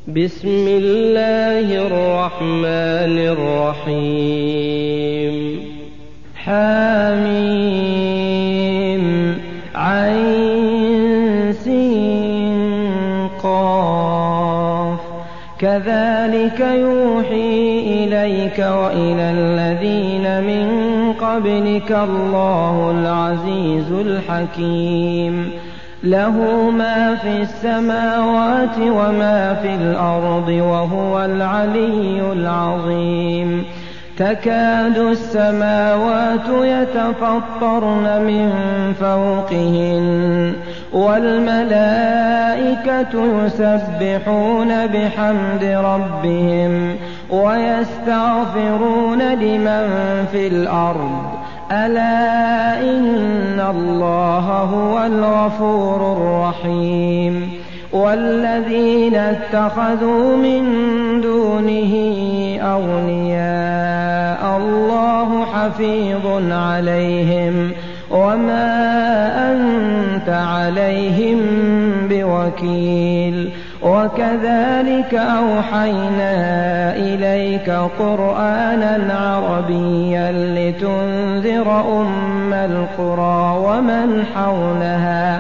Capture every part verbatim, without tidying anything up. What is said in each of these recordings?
بسم الله الرحمن الرحيم حميم عين سين قاف كذلك يوحي إليك وإلى الذين من قبلك الله العزيز الحكيم له ما في السماوات وما في الأرض وهو العلي العظيم تكاد السماوات يتفطرن من فوقهن والملائكة يسبحون بحمد ربهم ويستغفرون لمن في الأرض ألا إن الله هو الغفور الرحيم والذين اتخذوا من دونه أولياء الله حفيظ عليهم وما أنت عليهم بوكيل وكذلك أوحينا إليك قرآنا عربيا لتنذر أم القرى ومن حولها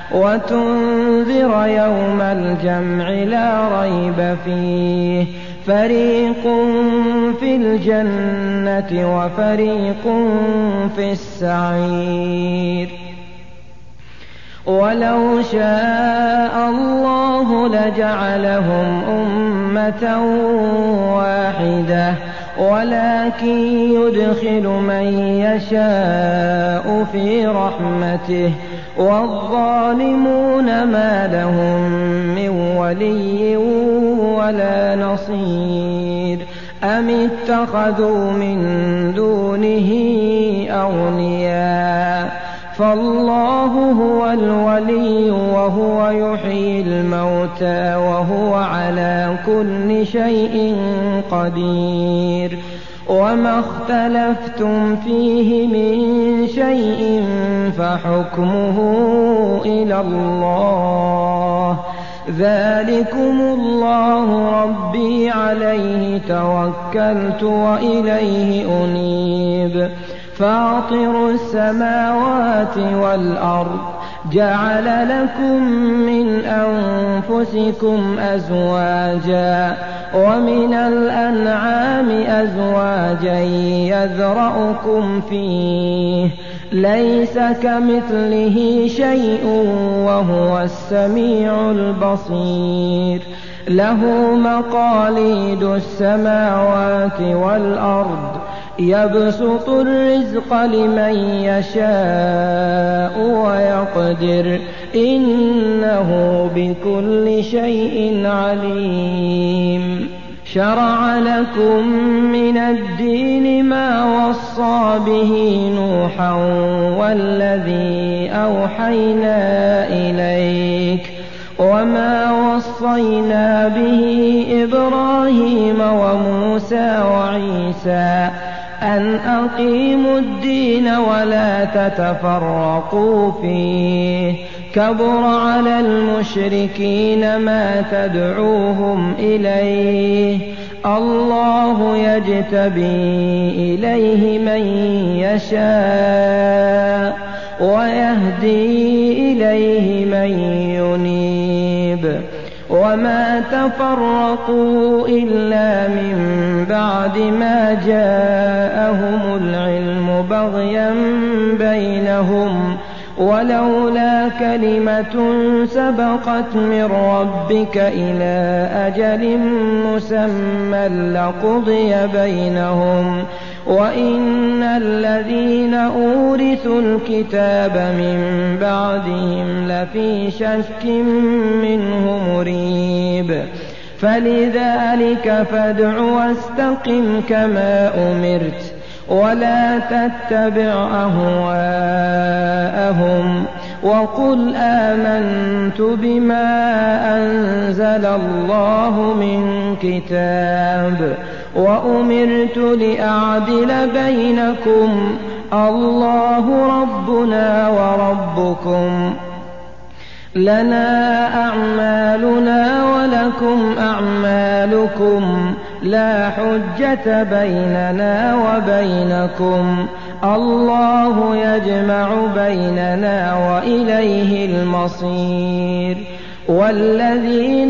وتنذر يوم الجمع لا ريب فيه فريق في الجنة وفريق في السعير ولو شاء الله لجعلهم أمة واحدة ولكن يدخل من يشاء في رحمته والظالمون ما لهم من ولي ولا نصير أم اتخذوا من دونه أولياء فالله هو الولي وهو يحيي الموتى وهو على كل شيء قدير وما اختلفتم فيه من شيء فحكمه إلى الله ذلكم الله ربي عليه توكلت وإليه أنيب فاطر السماوات والأرض جعل لكم من أنفسكم أزواجا ومن الأنعام أزواجا يذرأكم فيه ليس كمثله شيء وهو السميع البصير له مقاليد السماوات والأرض يبسط الرزق لمن يشاء ويقدر إنه بكل شيء عليم شرع لكم من الدين ما وصى به نوحا والذي أوحينا إليك وما وصينا به إبراهيم وموسى وعيسى أن أقيموا الدين ولا تتفرقوا فيه كبر على المشركين ما تدعوهم إليه الله يجتبي إليه من يشاء ويهدي إليه من ينيب وما تفرقوا إلا من بعد ما جاءهم العلم بغيا بينهم ولولا كلمة سبقت من ربك إلى أجل مسمى لقضي بينهم وإن الذين أورثوا الكتاب من بعدهم لفي شك منه مريب فلذلك فادع واستقم كما أمرت ولا تتبع أهواءهم وقل آمنت بما أنزل الله من كتاب وأمرت لأعدل بينكم الله ربنا وربكم لنا أعمالنا ولكم أعمالكم لا حجة بيننا وبينكم الله يجمع بيننا وإليه المصير والذين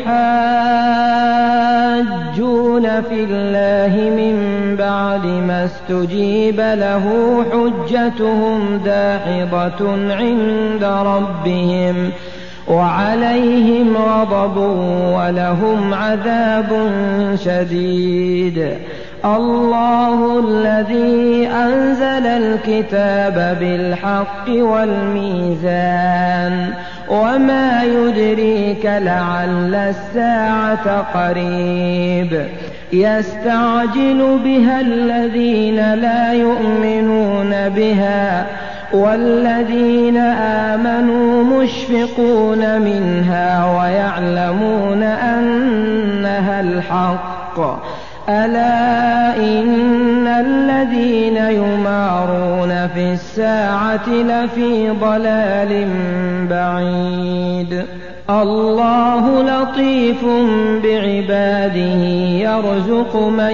يحاجون في الله من بعد ما استجيب له حجتهم داحضة عند ربهم وعليهم غضب ولهم عذاب شديد الله الذي أنزل الكتاب بالحق والميزان وما يدريك لعل الساعة قريب يستعجل بها الذين لا يؤمنون بها والذين آمنوا مشفقون منها ويعلمون أنها الحق ألا إن الذين يمارون في الساعة لفي ضلال بعيد الله لطيف بعباده يرزق من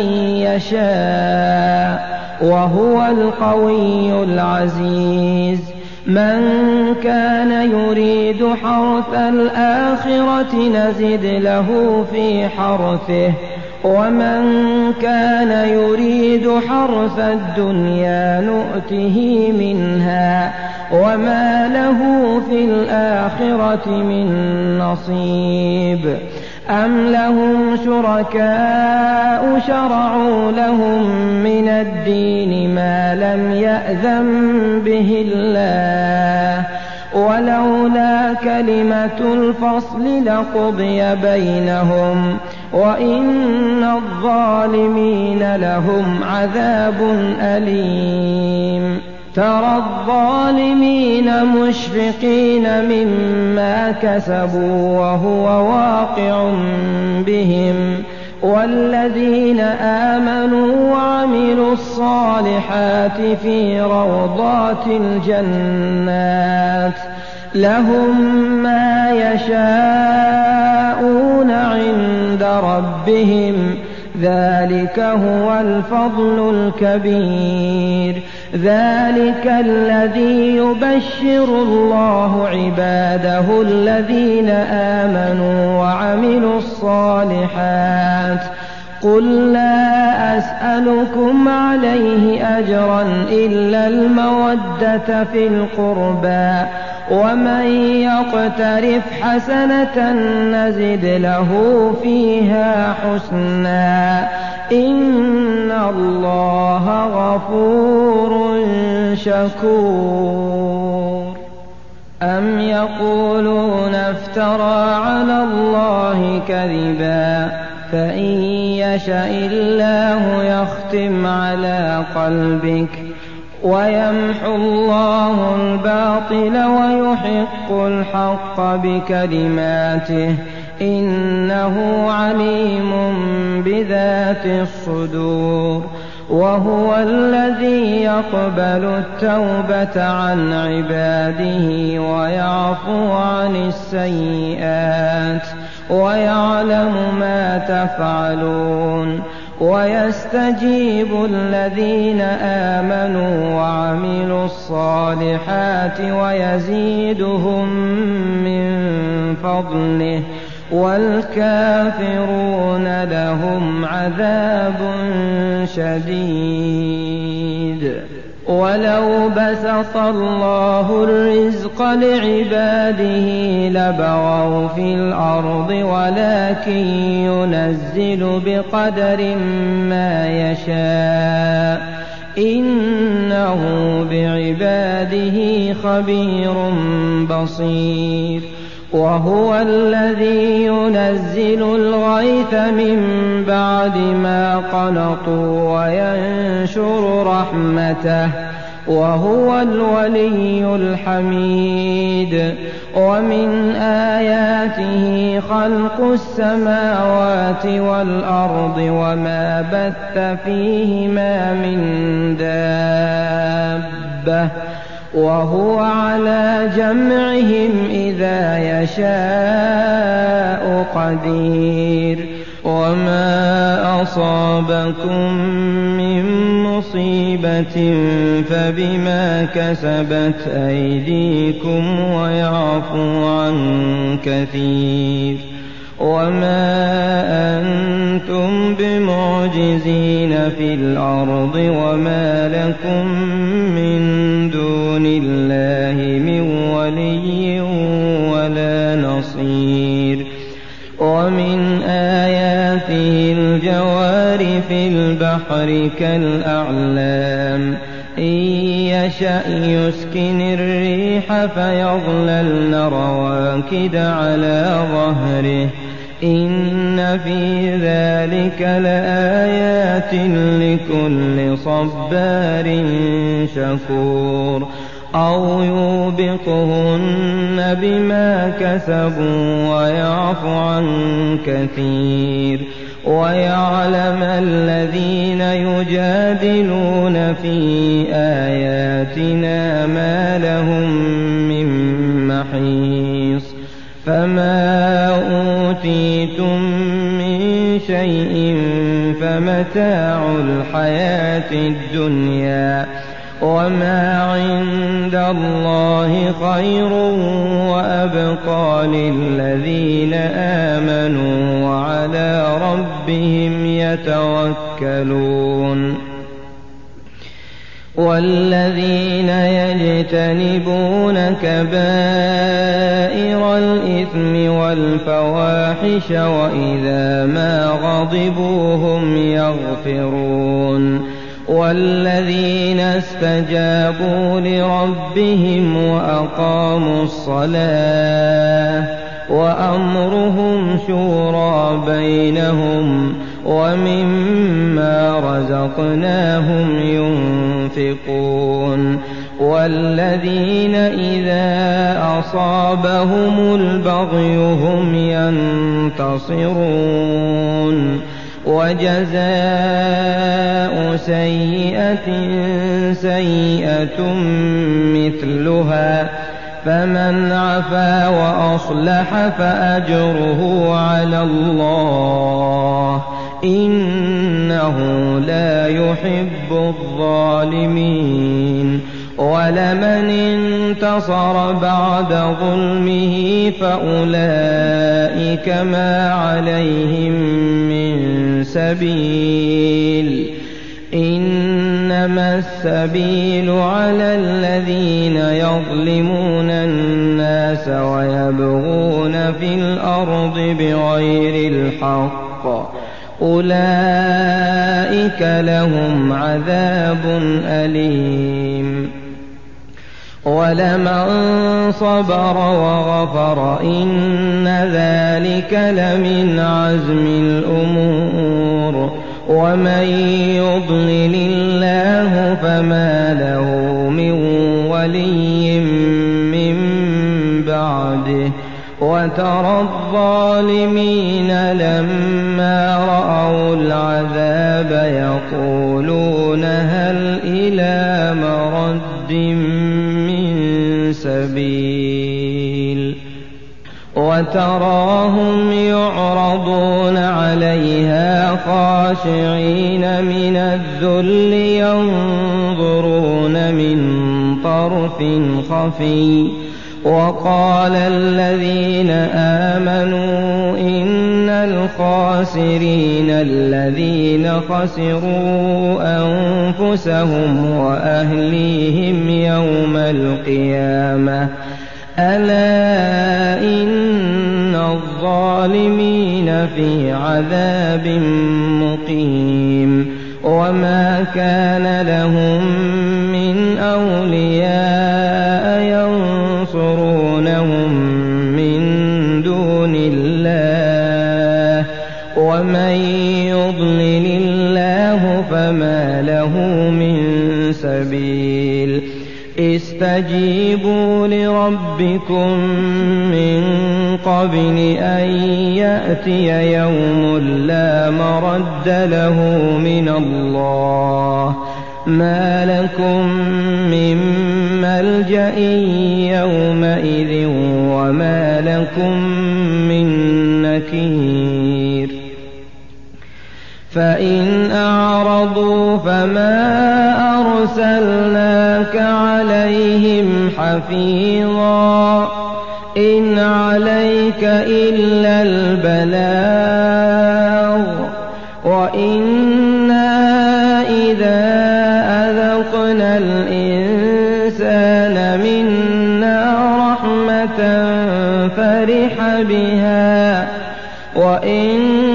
يشاء وهو القوي العزيز من كان يريد حرث الآخرة نزد له في حرثه ومن كان يريد حرث الدنيا نؤته منها وما له في الآخرة من نصيب أم لهم شركاء شرعوا لهم من الدين ما لم يأذن به الله ولولا كلمة الفصل لقضي بينهم وإن الظالمين لهم عذاب أليم ترى الظالمين مشفقين مما كسبوا وهو واقع بهم والذين آمنوا وعملوا الصالحات في روضات الجنات لهم ما يشاءون عند ربهم ذلك هو الفضل الكبير ذلك الذي يبشر الله عباده الذين آمنوا وعملوا الصالحات قل لا أسألكم عليه أجرا إلا المودة في القربى ومن يقترف حسنة نزد له فيها حسنا إن الله غفور شكور أم يقولون افترى على الله كذبا فإن يشأ الله يختم على قلبك ويمحو الله الباطل ويحق الحق بكلماته إنه عليم بذات الصدور وهو الذي يقبل التوبة عن عباده ويعفو عن السيئات ويعلم ما تفعلون ويستجيب الذين آمنوا وعملوا الصالحات ويزيدهم من فضله والكافرون لهم عذاب شديد ولو بسط الله الرزق لعباده لبغوا في الأرض ولكن ينزل بقدر ما يشاء إنه بعباده خبير بصير وهو الذي ينزل الغيث من بعد ما قنطوا وينشر رحمته وهو الولي الحميد ومن آياته خلق السماوات والأرض وما بث فيهما من دابة وهو على جمعهم إذا يشاء قدير وما أصابكم من مصيبة فبما كسبت أيديكم ويعفو عن كثير وما أنتم بمعجزين في الأرض وما لكم من دون الله من ولي ولا نصير ومن آياته الجوار في البحر كالأعلام إن يشأ يسكن الريح فيظللن رواكد على ظهره إن في ذلك لآيات لكل صبار شكور أو يوبقهن بما كسبوا ويعفو عن كثير ويعلم الذين يجادلون في آياتنا ما لهم من محيص فما أوتيتم من شيء فمتاع الحياة الدنيا وما عند الله خير وأبقى للذين آمنوا وعلى ربهم يتوكلون والذين يجتنبون كبائر الإثم والفواحش وإذا ما غضبوا هم يغفرون والذين استجابوا لربهم وأقاموا الصلاة وأمرهم شورى بينهم ومما رزقناهم ينفقون والذين إذا أصابهم البغي هم ينتصرون وجزاء سيئة سيئة مثلها فمن عفا وأصلح فأجره على الله إنه لا يحب الظالمين ولمن انتصر بعد ظلمه فأولئك ما عليهم من سبيل إنما السبيل على الذين يظلمون الناس ويبغون في الأرض بغير الحق أولئك لهم عذاب أليم ولمن صبر وغفر إن ذلك لمن عزم الأمور ومن يضلل الله فما له من ولي من بعده وترى الظالمين لما رأوا العذاب يقولون هل إلى مرد من سبيل وتراهم يعرضون عليها خاشعين من الذل ينظرون من طرف خفي وقال الذين آمنوا إن الخاسرين الذين خسروا أنفسهم وأهليهم يوم القيامة ألا إن الظالمين في عذاب مقيم وما كان لهم من أولياء ينصرونهم من دون الله ومن يضلل الله فما له من سبيل استجيبوا لربكم من قبل أن يأتي يوم لا مرد له من الله ما لكم من ملجأ يومئذ وما لكم من نكير فإن أعرضوا فما أرسلناك عليهم حفيظا إن عليك إلا البلاغ وإنا إذا أذقنا الإنسان منا رحمة فرح بها وإن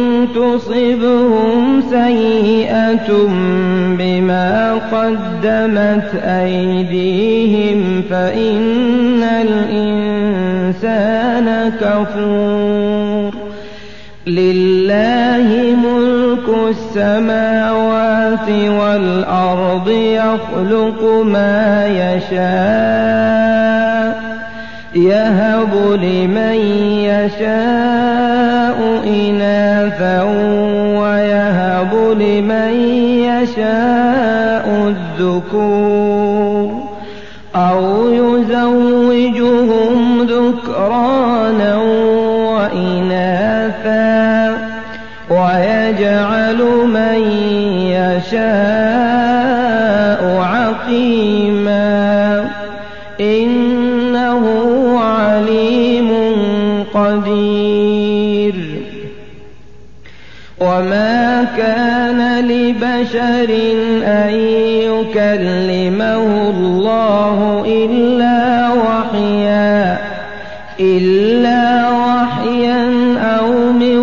تصبهم سيئة بما قدمت أيديهم فإن الإنسان كفور لله ملك السماوات والأرض يخلق ما يشاء يهب لمن يشاء إناثا ويهب لمن يشاء الذكور أو يزوجهم ذكرانا وإناثا ويجعل من يشاء عقيما إنه عليم قدير وما كان لبشر أن يكلمه الله إلا وحيا إلا وحيا أو من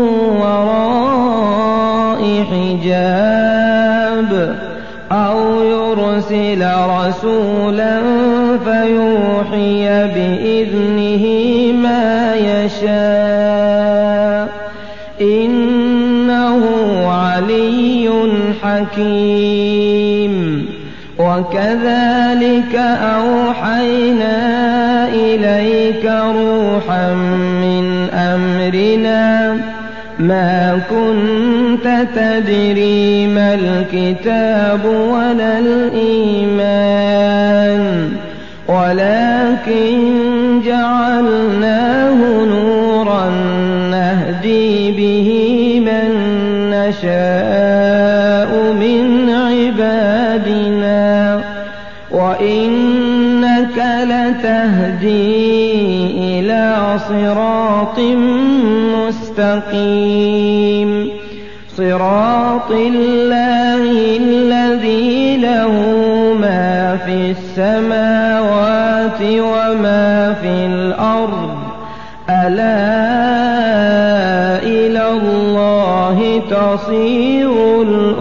وراء حجاب أو يرسل رسولا فيوحي بإذنه ما يشاء إنه علي حكيم وكذلك أوحينا إليك روحا من أمرنا ما كنت تدري ما الكتاب ولا الإيمان ولكن جعلناه نورا نهدي به من نشاء من عبادنا وإنك لتهدي إلى صراط مستقيم صراط الله الذي له ما في السماوات وما في الأرض ألا إلى الله تصير